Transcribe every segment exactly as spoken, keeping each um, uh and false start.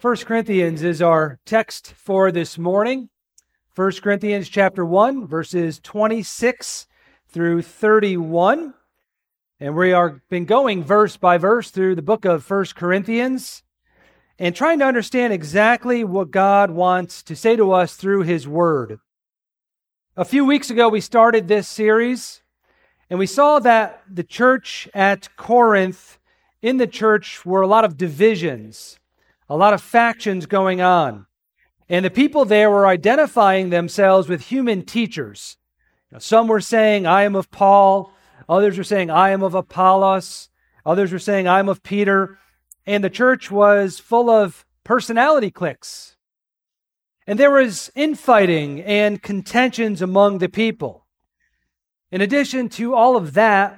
First Corinthians is our text for this morning. First Corinthians chapter one, verses twenty-six through thirty-one. And we are been going verse by verse through the book of First Corinthians and trying to understand exactly what God wants to say to us through His Word. A few weeks ago, we started this series, and we saw that the church at Corinth, in the church were a lot of divisions, a lot of factions going on. And the people there were identifying themselves with human teachers. You know, some were saying, I am of Paul. Others were saying, I am of Apollos. Others were saying, I am of Peter. And the church was full of personality cliques. And there was infighting and contentions among the people. In addition to all of that,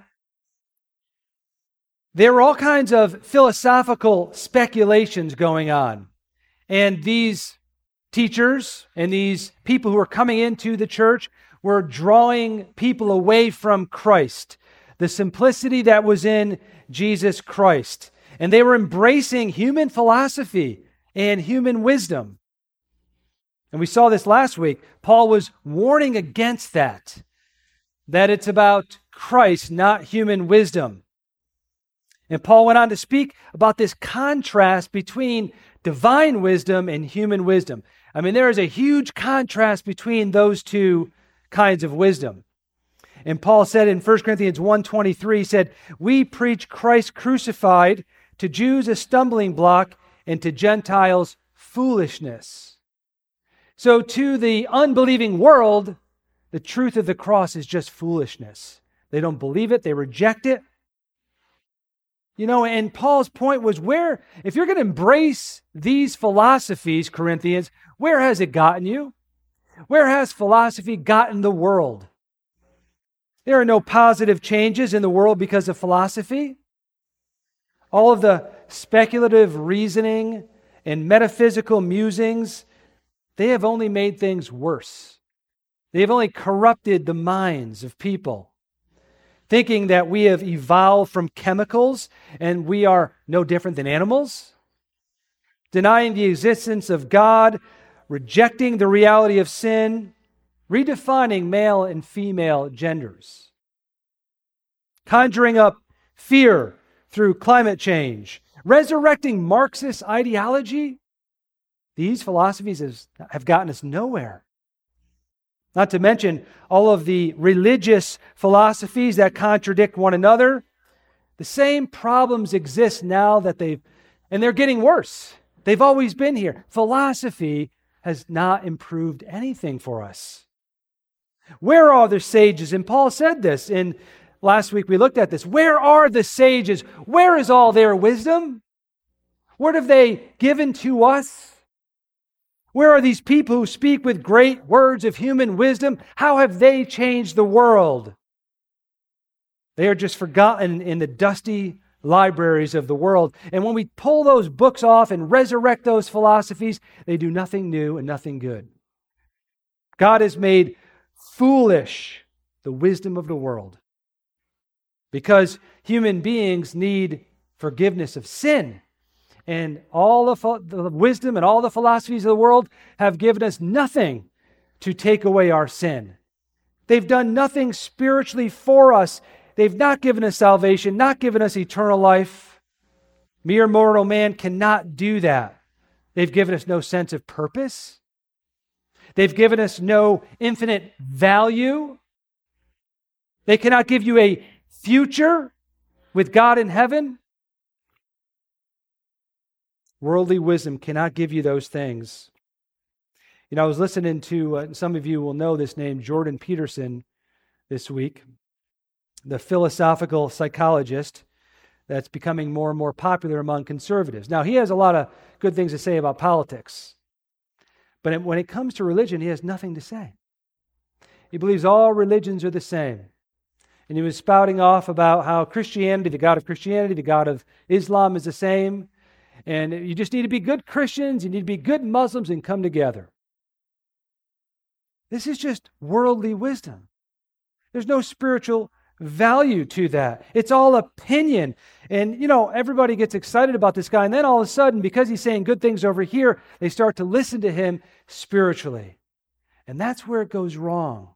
there were all kinds of philosophical speculations going on. And these teachers and these people who were coming into the church were drawing people away from Christ, the simplicity that was in Jesus Christ. And they were embracing human philosophy and human wisdom. And we saw this last week. Paul was warning against that, that it's about Christ, not human wisdom. And Paul went on to speak about this contrast between divine wisdom and human wisdom. I mean, there is a huge contrast between those two kinds of wisdom. And Paul said in First Corinthians one twenty-three, he said, we preach Christ crucified, to Jews a stumbling block, and to Gentiles foolishness. So to the unbelieving world, the truth of the cross is just foolishness. They don't believe it, they reject it. You know, and Paul's point was where, if you're going to embrace these philosophies, Corinthians, where has it gotten you? Where has philosophy gotten the world? There are no positive changes in the world because of philosophy. All of the speculative reasoning and metaphysical musings, they have only made things worse. They have only corrupted the minds of people, thinking that we have evolved from chemicals and we are no different than animals, denying the existence of God, rejecting the reality of sin, redefining male and female genders, conjuring up fear through climate change, resurrecting Marxist ideology. These philosophies has, have gotten us nowhere. Not to mention all of the religious philosophies that contradict one another. The same problems exist now that they've, and they're getting worse. They've always been here. Philosophy has not improved anything for us. Where are the sages? And Paul said this in last week we looked at this. Where are the sages? Where is all their wisdom? What have they given to us? Where are these people who speak with great words of human wisdom? How have they changed the world? They are just forgotten in the dusty libraries of the world. And when we pull those books off and resurrect those philosophies, they do nothing new and nothing good. God has made foolish the wisdom of the world because human beings need forgiveness of sin. And all of the wisdom and all the philosophies of the world have given us nothing to take away our sin. They've done nothing spiritually for us. They've not given us salvation, not given us eternal life. Mere mortal man cannot do that. They've given us no sense of purpose. They've given us no infinite value. They cannot give you a future with God in heaven. Worldly wisdom cannot give you those things. You know, I was listening to, uh, some of you will know this name, Jordan Peterson, this week, the philosophical psychologist that's becoming more and more popular among conservatives. Now, he has a lot of good things to say about politics, but when it comes to religion, he has nothing to say. He believes all religions are the same. And he was spouting off about how Christianity, the God of Christianity, the God of Islam is the same. And you just need to be good Christians, you need to be good Muslims and come together. This is just worldly wisdom. There's no spiritual value to that. It's all opinion. And, you know, everybody gets excited about this guy. And then all of a sudden, because he's saying good things over here, they start to listen to him spiritually. And that's where it goes wrong.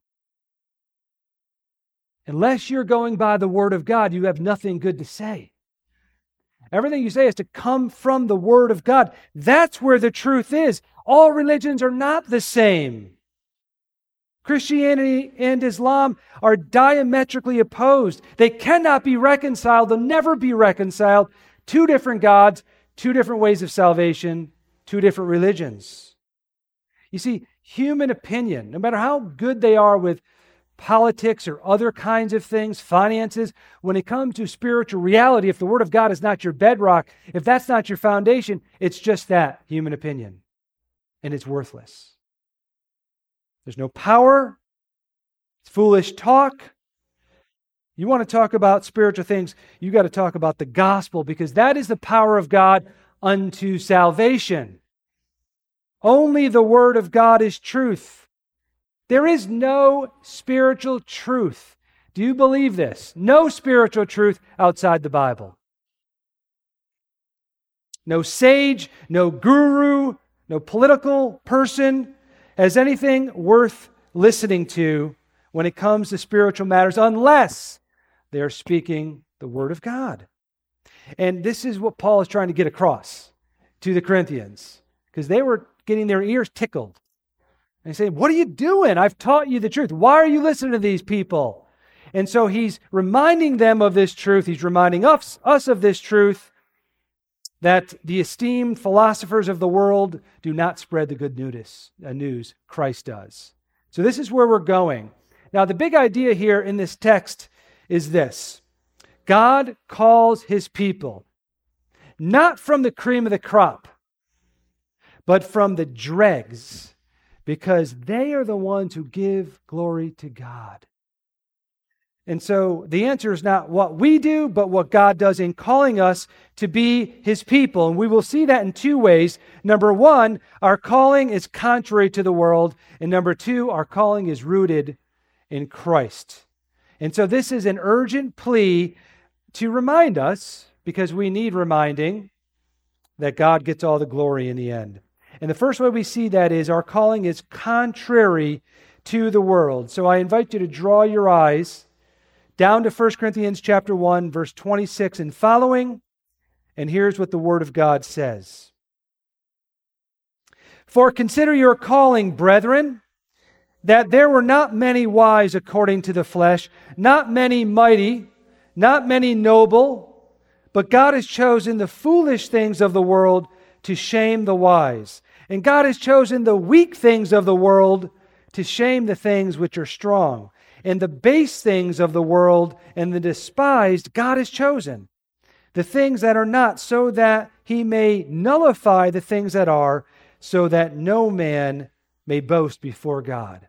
Unless you're going by the Word of God, you have nothing good to say. Everything you say is to come from the Word of God. That's where the truth is. All religions are not the same. Christianity and Islam are diametrically opposed. They cannot be reconciled. They'll never be reconciled. Two different gods, two different ways of salvation, two different religions. You see, human opinion, no matter how good they are with politics or other kinds of things, finances, when it comes to spiritual reality, if the Word of God is not your bedrock, if that's not your foundation, it's just that, human opinion. And it's worthless. There's no power. It's foolish talk. You want to talk about spiritual things, you got to talk about the gospel, because that is the power of God unto salvation. Only the Word of God is truth. There is no spiritual truth. Do you believe this? No spiritual truth outside the Bible. No sage, no guru, no political person has anything worth listening to when it comes to spiritual matters unless they're speaking the Word of God. And this is what Paul is trying to get across to the Corinthians, because they were getting their ears tickled. And he's saying, what are you doing? I've taught you the truth. Why are you listening to these people? And so he's reminding them of this truth. He's reminding us, us of this truth, that the esteemed philosophers of the world do not spread the good news. Uh, news. Christ does. So this is where we're going. Now, the big idea here in this text is this. God calls his people not from the cream of the crop, but from the dregs, because they are the ones who give glory to God. And so the answer is not what we do, but what God does in calling us to be his people. And we will see that in two ways. Number one, our calling is contrary to the world. And number two, our calling is rooted in Christ. And so this is an urgent plea to remind us, because we need reminding, that God gets all the glory in the end. And the first way we see that is our calling is contrary to the world. So I invite you to draw your eyes down to First Corinthians chapter one, verse twenty-six and following. And here's what the Word of God says. For consider your calling, brethren, that there were not many wise according to the flesh, not many mighty, not many noble, but God has chosen the foolish things of the world to shame the wise. And God has chosen the weak things of the world to shame the things which are strong. And the base things of the world and the despised God has chosen, the things that are not, so that he may nullify the things that are, so that no man may boast before God.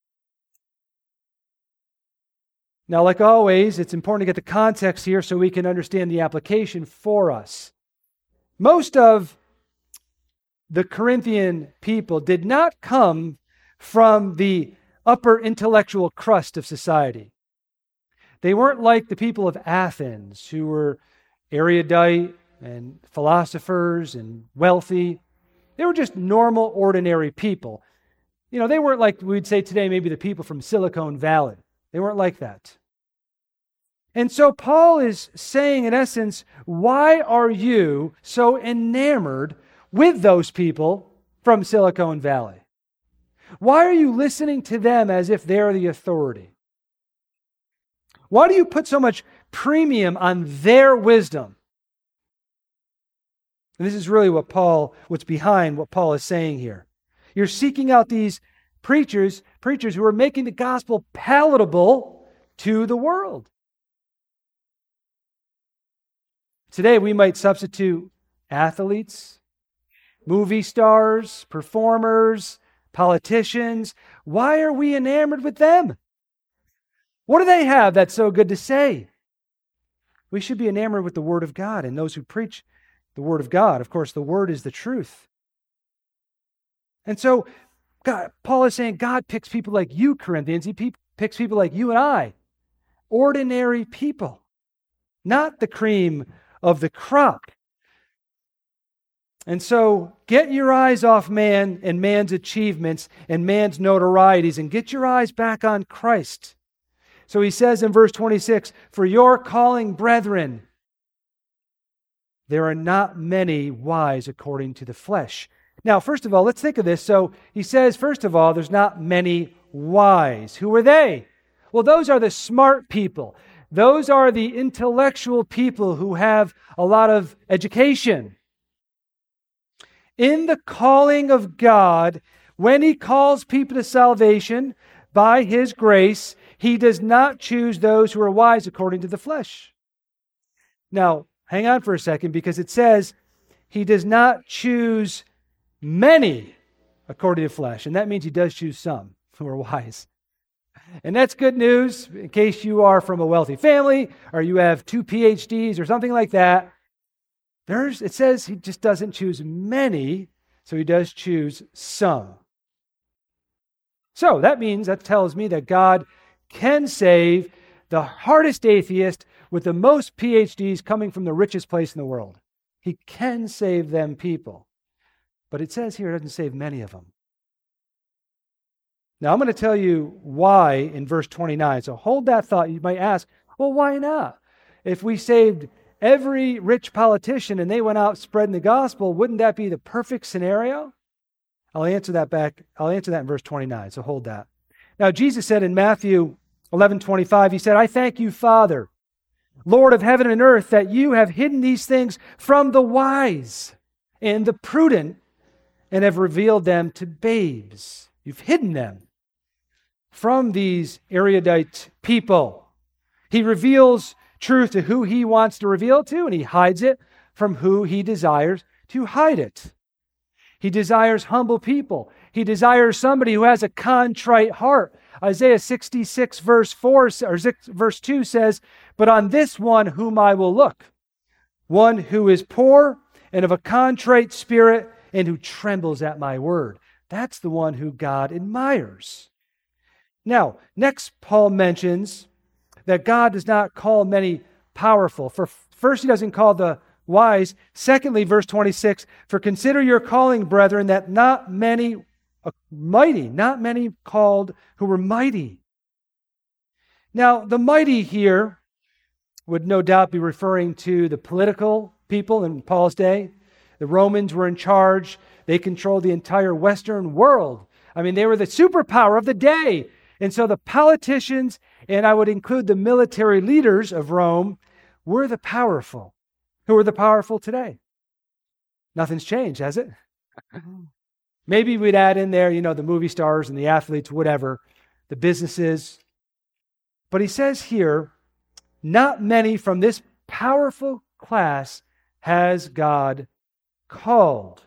Now, like always, it's important to get the context here so we can understand the application for us. Most of the Corinthian people did not come from the upper intellectual crust of society. They weren't like the people of Athens, who were erudite and philosophers and wealthy. They were just normal, ordinary people. You know, they weren't like we'd say today, maybe the people from Silicon Valley. They weren't like that. And so Paul is saying, in essence, why are you so enamored with those people from Silicon Valley? Why are you listening to them as if they're the authority? Why do you put so much premium on their wisdom? And this is really what Paul, what's behind what Paul is saying here. You're seeking out these preachers, preachers who are making the gospel palatable to the world. Today we might substitute athletes, movie stars, performers, politicians. Why are we enamored with them? What do they have that's so good to say? We should be enamored with the Word of God and those who preach the Word of God. Of course, the Word is the truth. And so God, Paul is saying God picks people like you, Corinthians. He pe- picks people like you and I. ordinary people, not the cream of the crop. And so get your eyes off man and man's achievements and man's notorieties and get your eyes back on Christ. So he says in verse twenty-six, "For your calling, brethren, there are not many wise according to the flesh." Now, first of all, let's think of this. So he says, first of all, there's not many wise. Who are they? Well, those are the smart people. Those are the intellectual people who have a lot of education. In the calling of God, when he calls people to salvation by his grace, he does not choose those who are wise according to the flesh. Now, hang on for a second, because it says he does not choose many according to the flesh. And that means he does choose some who are wise. And that's good news in case you are from a wealthy family or you have two P H Ds or something like that. There's, it says he just doesn't choose many, so he does choose some. So that means, that tells me that God can save the hardest atheist with the most P H Ds coming from the richest place in the world. He can save them people. But it says here it doesn't save many of them. Now I'm going to tell you why in verse twenty-nine. So hold that thought. You might ask, well, why not? If we saved every rich politician and they went out spreading the gospel, wouldn't that be the perfect scenario? I'll answer that back. I'll answer that in verse twenty-nine. So hold that. Now Jesus said in Matthew eleven twenty-five, he said, "I thank you, Father, Lord of heaven and earth, that you have hidden these things from the wise and the prudent and have revealed them to babes." You've hidden them from these erudite people. He reveals truth to who he wants to reveal to, and he hides it from who he desires to hide it. He desires humble people. He desires somebody who has a contrite heart. Isaiah sixty-six verse four or verse two says, "But on this one whom I will look, one who is poor and of a contrite spirit and who trembles at my word." That's the one who God admires. Now, next Paul mentions that God does not call many powerful. For first, he doesn't call the wise. Secondly, verse twenty-six, "For consider your calling, brethren, that not many uh, mighty, not many called who were mighty." Now, the mighty here would no doubt be referring to the political people in Paul's day. The Romans were in charge. They controlled the entire Western world. I mean, they were the superpower of the day. And so the politicians, and I would include the military leaders of Rome, were the powerful. Who are the powerful today? Nothing's changed, has it? Maybe we'd add in there, you know, the movie stars and the athletes, whatever, the businesses. But he says here, not many from this powerful class has God called.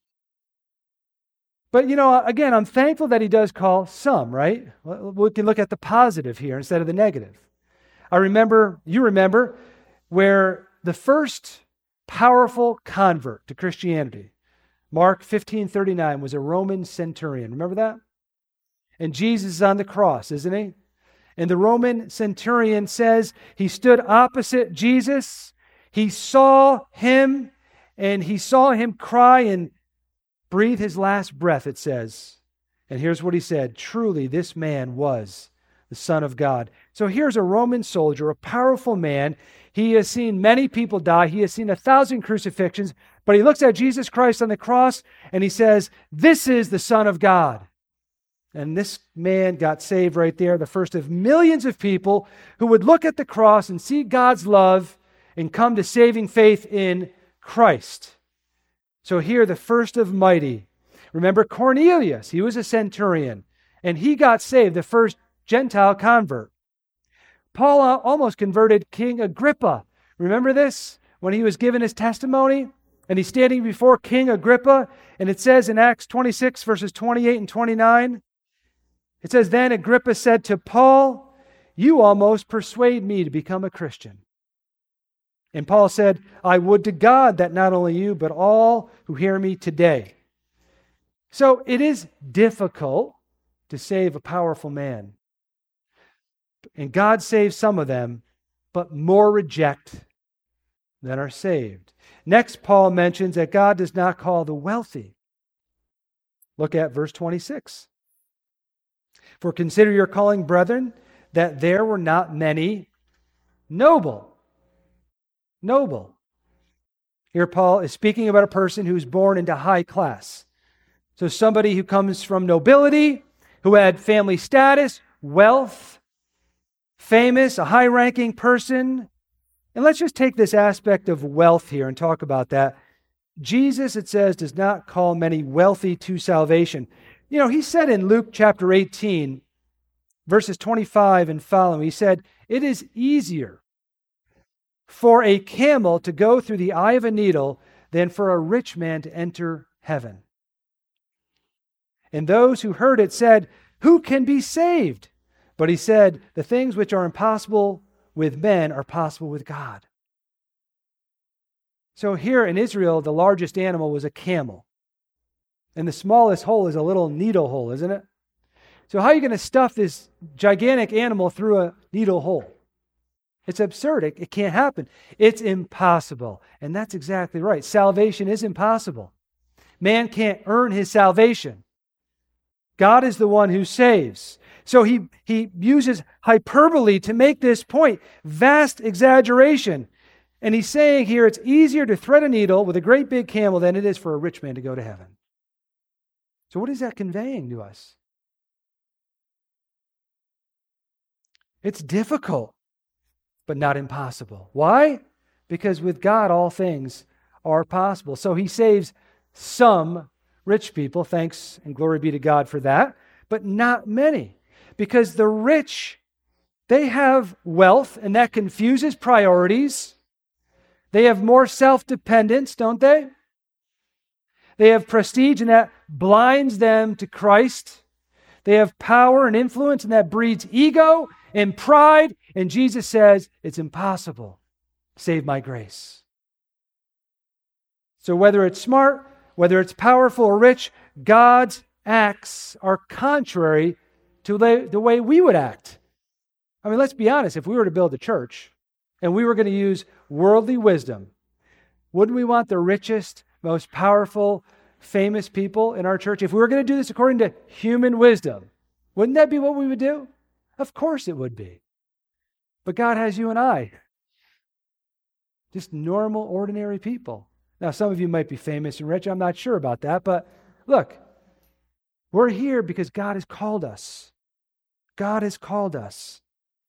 But, you know, again, I'm thankful that he does call some, right? We can look at the positive here instead of the negative. I remember, you remember, where the first powerful convert to Christianity, Mark fifteen thirty-nine, was a Roman centurion. Remember that? And Jesus is on the cross, isn't he? And the Roman centurion says he stood opposite Jesus. He saw him, and he saw him cry and breathe his last breath, it says. And here's what he said: "Truly, this man was the Son of God." So here's a Roman soldier, a powerful man. He has seen many people die. He has seen a thousand crucifixions. But he looks at Jesus Christ on the cross and he says, "This is the Son of God." And this man got saved right there, the first of millions of people who would look at the cross and see God's love and come to saving faith in Christ. So here, the first of mighty. Remember Cornelius, he was a centurion, and he got saved, the first Gentile convert. Paul almost converted King Agrippa. Remember this? When he was given his testimony, and he's standing before King Agrippa, and it says in Acts twenty-six, verses twenty-eight and twenty-nine, it says, "Then Agrippa said to Paul, 'You almost persuade me to become a Christian.' And Paul said, 'I would to God that not only you, but all who hear me today.'" So it is difficult to save a powerful man. And God saves some of them, but more reject than are saved. Next, Paul mentions that God does not call the wealthy. Look at verse twenty-six. For consider your calling, brethren, that there were not many noble. Noble. Here Paul is speaking about a person who's born into high class. So somebody who comes from nobility, who had family status, wealth, famous, a high-ranking person. And let's just take this aspect of wealth here and talk about that. Jesus, it says, does not call many wealthy to salvation. You know, he said in Luke chapter eighteen, verses twenty-five and following, he said, it is easier for a camel to go through the eye of a needle than for a rich man to enter heaven. And those who heard it said, who can be saved? But he said, the things which are impossible with men are possible with God. So here in Israel, the largest animal was a camel. And the smallest hole is a little needle hole, isn't it? So how are you going to stuff this gigantic animal through a needle hole? It's absurd. It, it can't happen. It's impossible. And that's exactly right. Salvation is impossible. Man can't earn his salvation. God is the one who saves. So he, he uses hyperbole to make this point. Vast exaggeration. And he's saying here it's easier to thread a needle with a great big camel than it is for a rich man to go to heaven. So what is that conveying to us? It's difficult, but not impossible. Why? Because with God, all things are possible. So he saves some rich people, thanks and glory be to God for that, but not many. Because the rich, they have wealth, and that confuses priorities. They have more self-dependence, don't they? They have prestige, and that blinds them to Christ. They have power and influence, and that breeds ego and pride. And Jesus says, it's impossible. Save my grace. So whether it's smart, whether it's powerful or rich, God's acts are contrary to the way we would act. I mean, let's be honest. If we were to build a church and we were going to use worldly wisdom, wouldn't we want the richest, most powerful, famous people in our church? If we were going to do this according to human wisdom, wouldn't that be what we would do? Of course it would be. But God has you and I, just normal, ordinary people. Now, some of you might be famous and rich. I'm not sure about that. But look, we're here because God has called us. God has called us.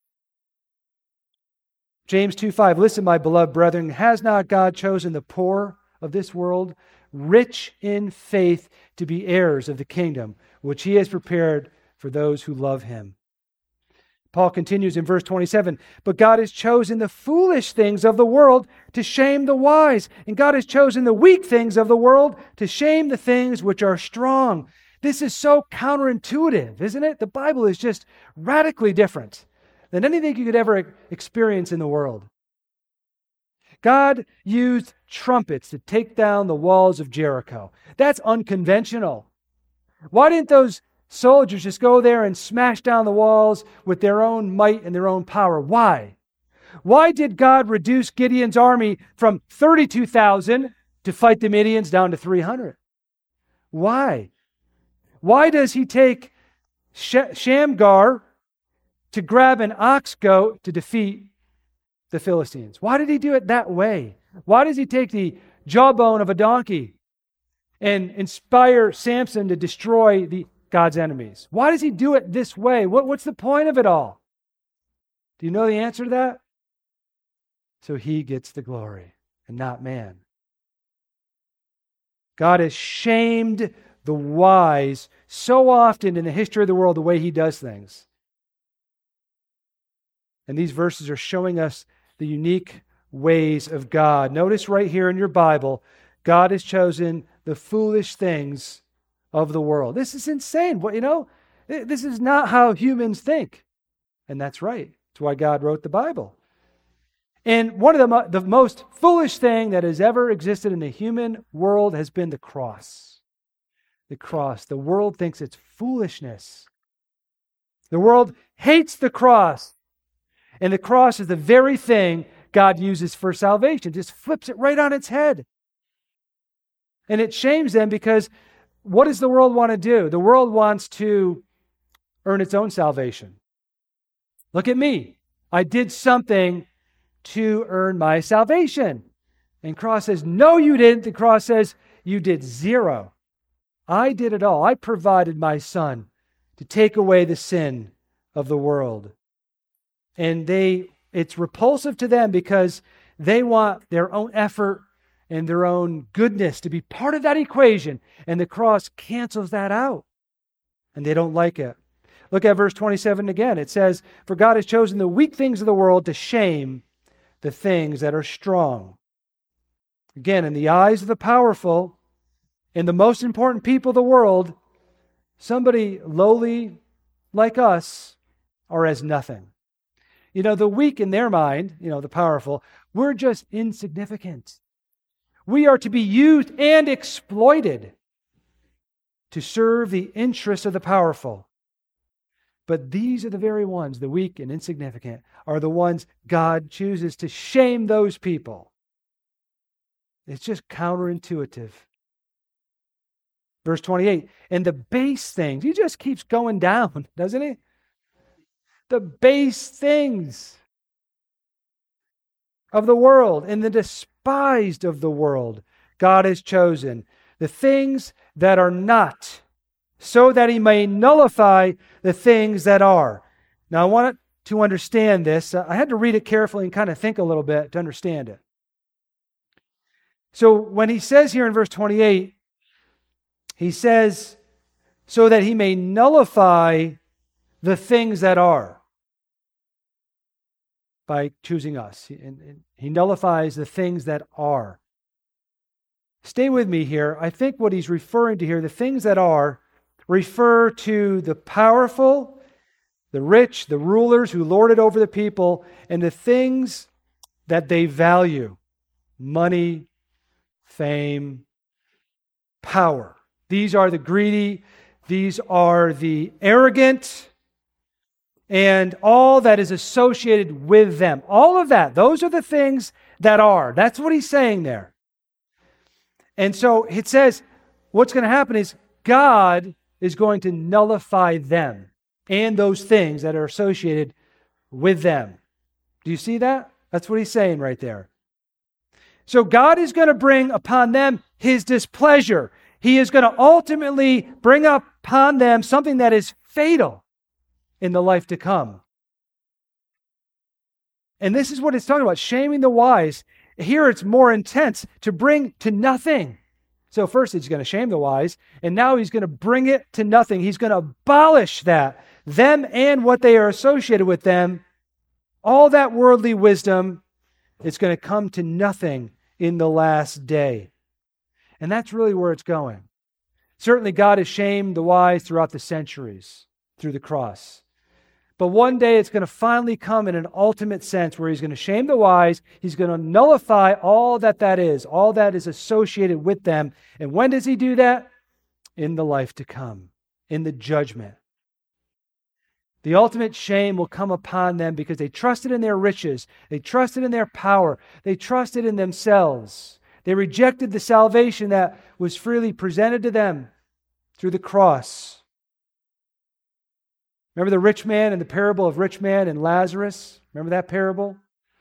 James two five, listen, my beloved brethren, has not God chosen the poor of this world, rich in faith, to be heirs of the kingdom, which he has prepared for those who love him? Paul continues in verse twenty-seven, but God has chosen the foolish things of the world to shame the wise, and God has chosen the weak things of the world to shame the things which are strong. This is so counterintuitive, isn't it? The Bible is just radically different than anything you could ever experience in the world. God used trumpets to take down the walls of Jericho. That's unconventional. Why didn't those soldiers just go there and smash down the walls with their own might and their own power? Why? Why did God reduce Gideon's army from thirty-two thousand to fight the Midians down to three hundred? Why? Why does he take Sh- Shamgar to grab an ox goat to defeat the Philistines? Why did he do it that way? Why does he take the jawbone of a donkey and inspire Samson to destroy the God's enemies? Why does he do it this way? What, what's the point of it all? Do you know the answer to that? So he gets the glory and not man. God has shamed the wise so often in the history of the world, the way he does things. And these verses are showing us the unique ways of God. Notice right here in your Bible, God has chosen the foolish things of the world. This is insane. Well, you know, this is not how humans think. And that's right. That's why God wrote the Bible. And one of the, mo- the most foolish thing that has ever existed in the human world has been the cross. The cross. The world thinks it's foolishness. The world hates the cross. And the cross is the very thing God uses for salvation, just flips it right on its head. And it shames them because what does the world want to do? The world wants to earn its own salvation. Look at me. I did something to earn my salvation. And cross says, no, you didn't. The cross says, you did zero. I did it all. I provided my son to take away the sin of the world. And they, it's repulsive to them because they want their own effort and their own goodness to be part of that equation. And the cross cancels that out. And they don't like it. Look at verse twenty-seven again. It says, for God has chosen the weak things of the world to shame the things that are strong. Again, in the eyes of the powerful and the most important people of the world, somebody lowly like us are as nothing. You know, the weak in their mind, you know, the powerful, we're just insignificant. We are to be used and exploited to serve the interests of the powerful. But these are the very ones, the weak and insignificant, are the ones God chooses to shame those people. It's just counterintuitive. Verse twenty-eight, and the base things, he just keeps going down, doesn't he? The base things of the world and the despised of the world, God has chosen. The things that are not, so that he may nullify the things that are. Now, I want to understand this. I had to read it carefully and kind of think a little bit to understand it. So when he says here in verse twenty-eight, he says, so that he may nullify the things that are by choosing us. And he nullifies the things that are. Stay with me here. I think what he's referring to here, the things that are, refer to the powerful, the rich, the rulers who lord it over the people, and the things that they value. Money, fame, power. These are the greedy, these are the arrogant, and all that is associated with them. All of that, those are the things that are. That's what he's saying there. And so it says, what's going to happen is God is going to nullify them and those things that are associated with them. Do you see that? That's what he's saying right there. So God is going to bring upon them his displeasure. He is going to ultimately bring upon them something that is fatal in the life to come. And this is what it's talking about, shaming the wise. Here it's more intense, to bring to nothing. So first he's going to shame the wise, and now he's going to bring it to nothing. He's going to abolish that, them and what they are associated with them. All that worldly wisdom is going to come to nothing in the last day. And that's really where it's going. Certainly God has shamed the wise throughout the centuries through the cross. But one day it's going to finally come in an ultimate sense where he's going to shame the wise. He's going to nullify all that that is, all that is associated with them. And when does he do that? In the life to come, in the judgment. The ultimate shame will come upon them because they trusted in their riches. They trusted in their power. They trusted in themselves. They rejected the salvation that was freely presented to them through the cross. Remember the rich man and the parable of rich man and Lazarus? Remember that parable?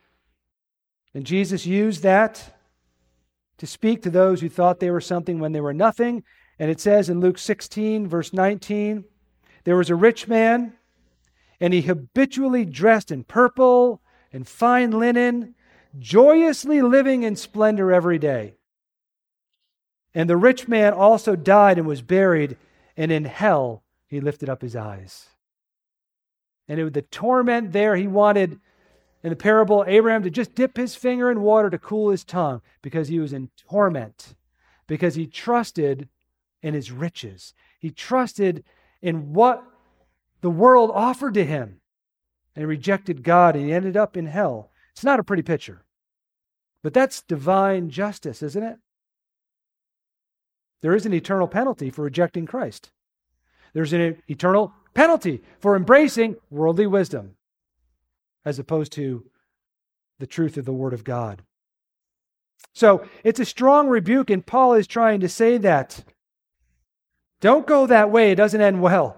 And Jesus used that to speak to those who thought they were something when they were nothing. And it says in Luke sixteen, verse nineteen, there was a rich man, and he habitually dressed in purple and fine linen, joyously living in splendor every day. And the rich man also died and was buried, and in hell he lifted up his eyes. And it was the torment there, he wanted, in the parable, Abraham to just dip his finger in water to cool his tongue because he was in torment, because he trusted in his riches. He trusted in what the world offered to him, and he rejected God, and he ended up in hell. It's not a pretty picture, but that's divine justice, isn't it? There is an eternal penalty for rejecting Christ. There's an eternal penalty for embracing worldly wisdom. as opposed to the truth of the Word of God. So it's a strong rebuke, and Paul is trying to say that. Don't go that way. It doesn't end well.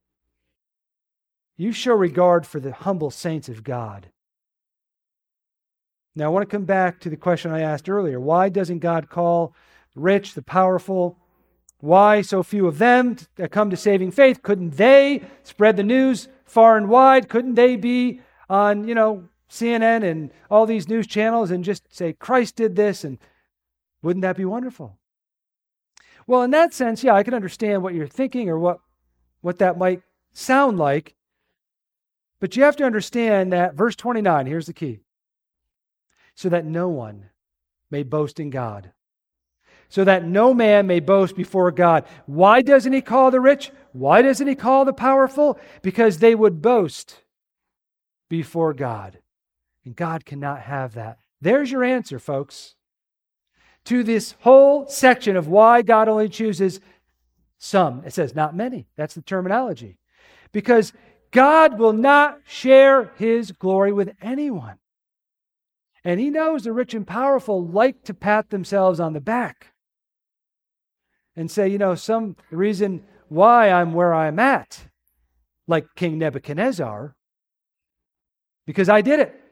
You show regard for the humble saints of God. Now, I want to come back to the question I asked earlier. Why doesn't God call the rich, the powerful? Why so few of them that come to saving faith? Couldn't they spread the news far and wide? Couldn't they be on, you know, C N N and all these news channels and just say, Christ did this? And wouldn't that be wonderful? Well, in that sense, yeah, I can understand what you're thinking or what, what that might sound like. But you have to understand that verse twenty-nine, here's the key. So that no one may boast in God. So that no man may boast before God. Why doesn't he call the rich? Why doesn't he call the powerful? Because they would boast before God. And God cannot have that. There's your answer, folks, to this whole section of why God only chooses some. It says not many. That's the terminology. Because God will not share his glory with anyone. And he knows the rich and powerful like to pat themselves on the back and say, you know, some the reason why I'm where I'm at, like King Nebuchadnezzar, because I did it.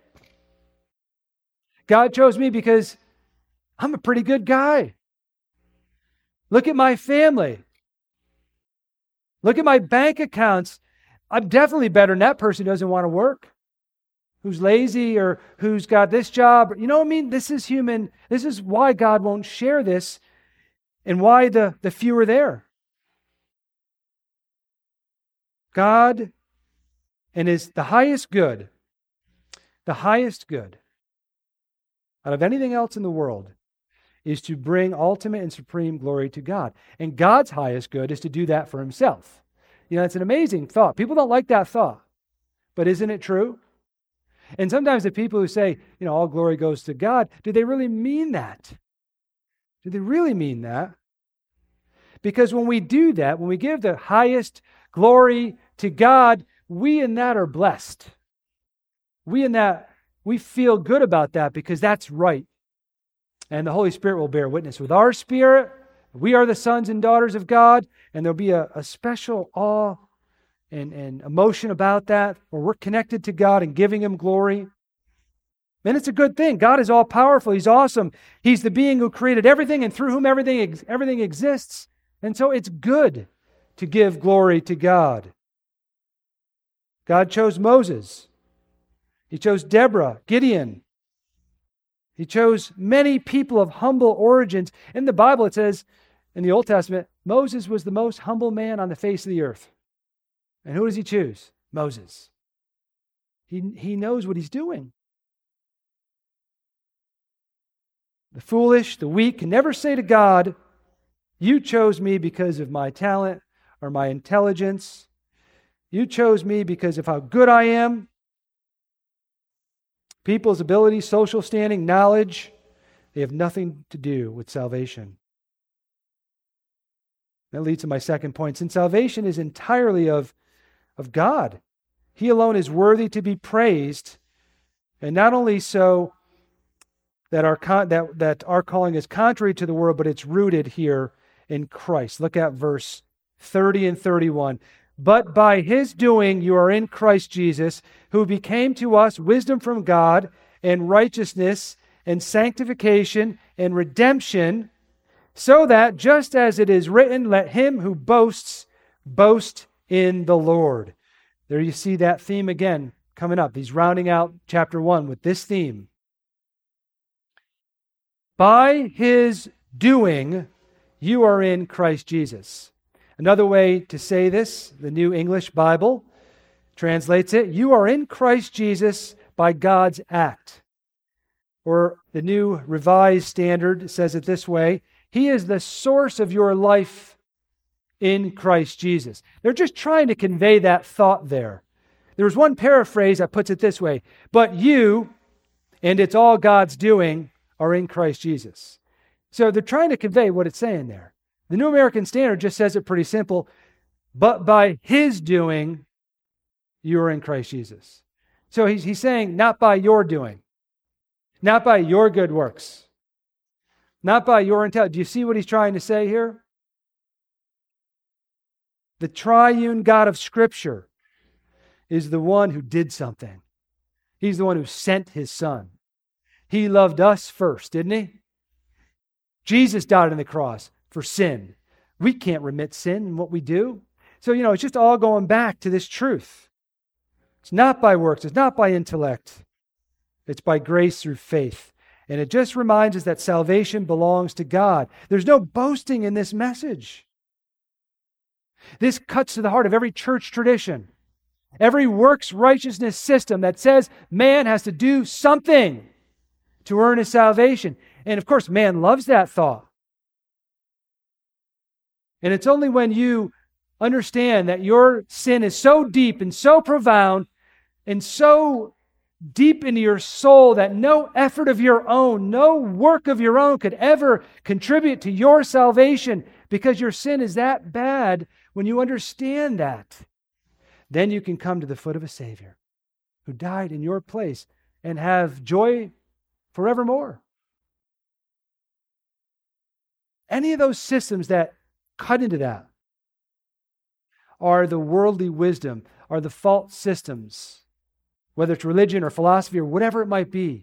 God chose me because I'm a pretty good guy. Look at my family. Look at my bank accounts. I'm definitely better than that person who doesn't want to work, who's lazy or who's got this job. You know what I mean? This is human. This is why God won't share this and why the, the few are there. God and is the highest good, the highest good out of anything else in the world is to bring ultimate and supreme glory to God. And God's highest good is to do that for himself. You know, it's an amazing thought. People don't like that thought, but isn't it true? And sometimes the people who say, you know, all glory goes to God, do they really mean that? Do they really mean that? Because when we do that, when we give the highest glory to God, we in that are blessed. We in that, we feel good about that because that's right. And the Holy Spirit will bear witness with our spirit. We are the sons and daughters of God, and there'll be a, a special awe and, and emotion about that, where we're connected to God and giving him glory. And it's a good thing. God is all powerful. He's awesome. He's the being who created everything and through whom everything, everything exists. And so it's good to give glory to God. God chose Moses. He chose Deborah, Gideon. He chose many people of humble origins. In the Bible, it says, in the Old Testament, Moses was the most humble man on the face of the earth. And who does he choose? Moses. He, he knows what he's doing. The foolish, the weak can never say to God, you chose me because of my talent or my intelligence. You chose me because of how good I am. People's ability, social standing, knowledge, they have nothing to do with salvation. That leads to my second point. Since salvation is entirely of, of God, he alone is worthy to be praised. And not only so that our, con- that, that our calling is contrary to the world, but it's rooted here in Christ. Look at verse thirty and thirty-one. But by his doing you are in Christ Jesus, who became to us wisdom from God and righteousness and sanctification and redemption, so that just as it is written, let him who boasts boast in the Lord. There you see that theme again coming up. He's rounding out chapter one with this theme. By his doing you are in Christ Jesus. Another way to say this, the New English Bible translates it, you are in Christ Jesus by God's act. Or the New Revised Standard says it this way, he is the source of your life in Christ Jesus. They're just trying to convey that thought there. There's one paraphrase that puts it this way, but you, and it's all God's doing, are in Christ Jesus. So they're trying to convey what it's saying there. The New American Standard just says it pretty simple, but by his doing, you are in Christ Jesus. So he's, he's saying, not by your doing, not by your good works, not by your intelligence. Do you see what he's trying to say here? The triune God of Scripture is the one who did something. He's the one who sent his Son. He loved us first, didn't he? Jesus died on the cross for sin. We can't remit sin in what we do. So, you know, it's just all going back to this truth. It's not by works. It's not by intellect. It's by grace through faith. And it just reminds us that salvation belongs to God. There's no boasting in this message. This cuts to the heart of every church tradition, every works righteousness system that says man has to do something to earn his salvation. And of course, man loves that thought. And it's only when you understand that your sin is so deep and so profound and so deep into your soul that no effort of your own, no work of your own could ever contribute to your salvation because your sin is that bad. When you understand that, then you can come to the foot of a Savior who died in your place and have joy forevermore. Any of those systems that cut into that are the worldly wisdom, are the false systems, whether it's religion or philosophy or whatever it might be.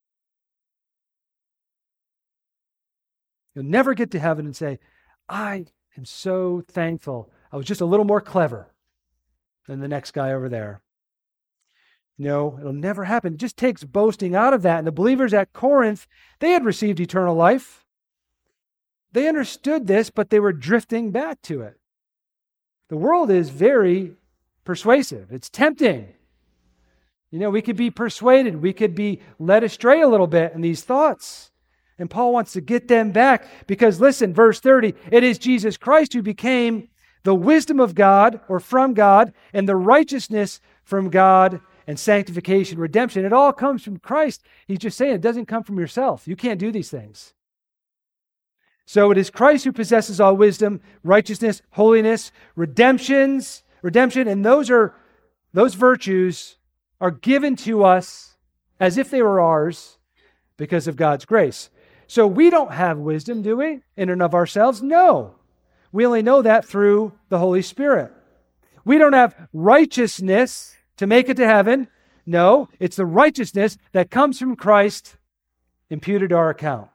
You'll never get to heaven and say, I am so thankful I was just a little more clever than the next guy over there. No, it'll never happen. It just takes boasting out of that. And the believers at Corinth, they had received eternal life. They understood this, but they were drifting back to it. The world is very persuasive. It's tempting. You know, we could be persuaded. We could be led astray a little bit in these thoughts. And Paul wants to get them back because, listen, verse thirty, it is Jesus Christ who became the wisdom of God or from God and the righteousness from God and sanctification, redemption. It all comes from Christ. He's just saying it doesn't come from yourself. You can't do these things. So it is Christ who possesses all wisdom, righteousness, holiness, redemptions, redemption, and those are those virtues are given to us as if they were ours because of God's grace. So we don't have wisdom, do we, in and of ourselves? No. We only know that through the Holy Spirit. We don't have righteousness to make it to heaven. No, it's the righteousness that comes from Christ imputed to our account.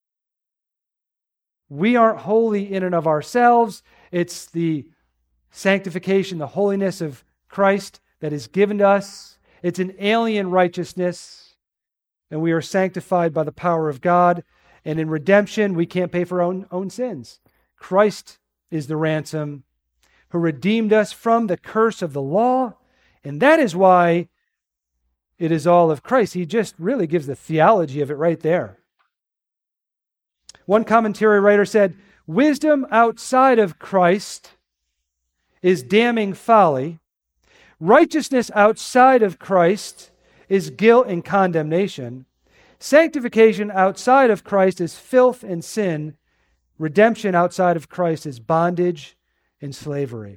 We aren't holy in and of ourselves. It's the sanctification, the holiness of Christ that is given to us. It's an alien righteousness, and we are sanctified by the power of God. And in redemption, we can't pay for our own, own sins. Christ is the ransom who redeemed us from the curse of the law, and that is why it is all of Christ. He just really gives the theology of it right there. One commentary writer said, wisdom outside of Christ is damning folly. Righteousness outside of Christ is guilt and condemnation. Sanctification outside of Christ is filth and sin. Redemption outside of Christ is bondage and slavery.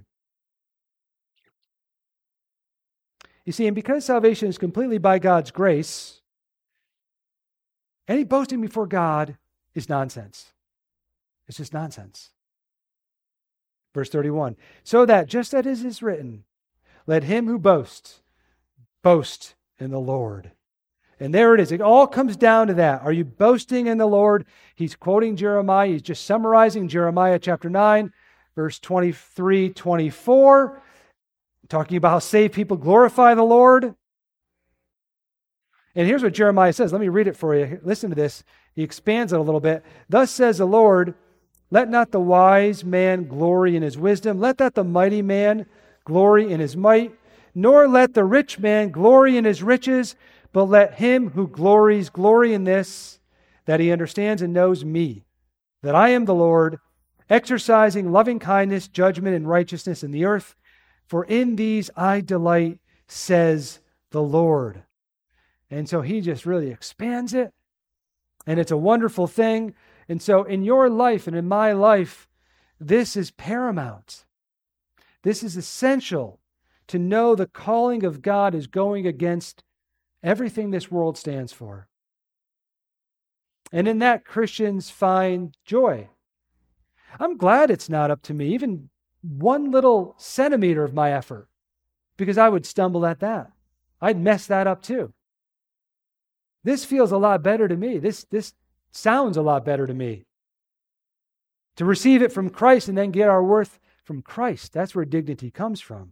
You see, and because salvation is completely by God's grace, any boasting before God is nonsense. It's just nonsense. Verse thirty-one, so that just as it is written, let him who boasts, boast in the Lord. And there it is. It all comes down to that. Are you boasting in the Lord? He's quoting Jeremiah. He's just summarizing Jeremiah chapter nine, verse twenty-three, twenty-four, talking about how saved people glorify the Lord. And here's what Jeremiah says. Let me read it for you. Listen to this. He expands it a little bit. Thus says the Lord, let not the wise man glory in his wisdom. Let not the mighty man glory in his might. Nor let the rich man glory in his riches. But let him who glories glory in this, that he understands and knows me, that I am the Lord, exercising loving kindness, judgment, and righteousness in the earth. For in these I delight, says the Lord. And so he just really expands it. And it's a wonderful thing. And so in your life and in my life, this is paramount. This is essential to know the calling of God is going against everything this world stands for. And in that, Christians find joy. I'm glad it's not up to me, even one little centimeter of my effort, because I would stumble at that. I'd mess that up too. This feels a lot better to me. This, this sounds a lot better to me. To receive it from Christ and then get our worth from Christ, that's where dignity comes from.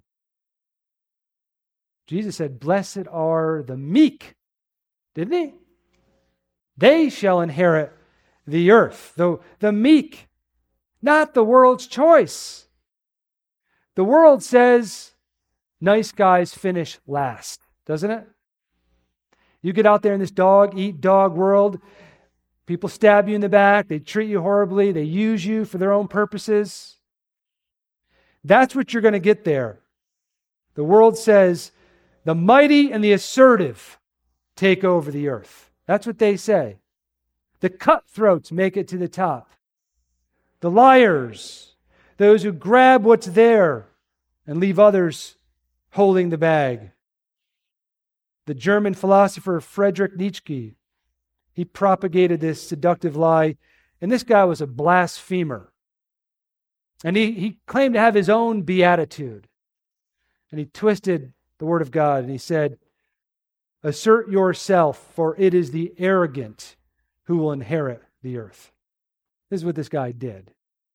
Jesus said, "Blessed are the meek," didn't he? They shall inherit the earth. The, the meek, not the world's choice. The world says nice guys finish last, doesn't it? You get out there in this dog-eat-dog world, people stab you in the back, they treat you horribly, they use you for their own purposes. That's what you're going to get there. The world says the mighty and the assertive take over the earth. That's what they say. The cutthroats make it to the top. The liars, those who grab what's there and leave others holding the bag. The German philosopher Friedrich Nietzsche, he propagated this seductive lie, and this guy was a blasphemer. And he, he claimed to have his own beatitude. And he twisted the word of God, and he said, "Assert yourself, for it is the arrogant who will inherit the earth." This is what this guy did.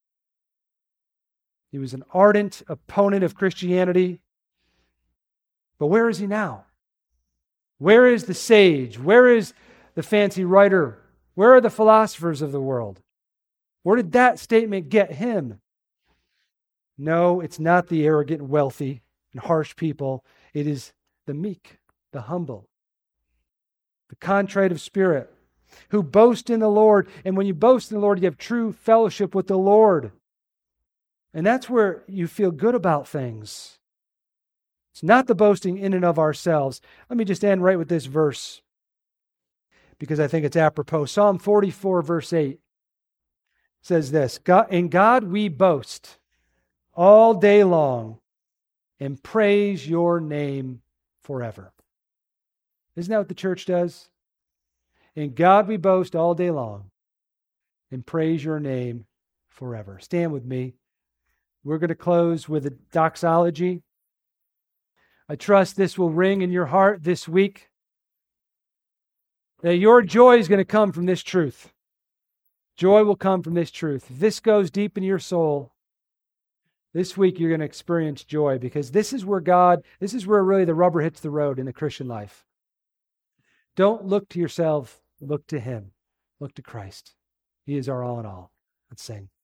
He was an ardent opponent of Christianity. But where is he now? Where is the sage? Where is the fancy writer? Where are the philosophers of the world? Where did that statement get him? No, it's not the arrogant, wealthy, and harsh people. It is the meek, the humble, the contrite of spirit, who boast in the Lord. And when you boast in the Lord, you have true fellowship with the Lord. And that's where you feel good about things. It's not the boasting in and of ourselves. Let me just end right with this verse, because I think it's apropos. Psalm forty-four, verse eight says this, "In God we boast all day long and praise your name forever." Isn't that what the church does? In God we boast all day long and praise your name forever. Stand with me. We're going to close with a doxology. I trust this will ring in your heart this week. That your joy is going to come from this truth. Joy will come from this truth. If this goes deep in your soul, this week you're going to experience joy, because this is where God, this is where really the rubber hits the road in the Christian life. Don't look to yourself, look to Him. Look to Christ. He is our all in all. Let's sing.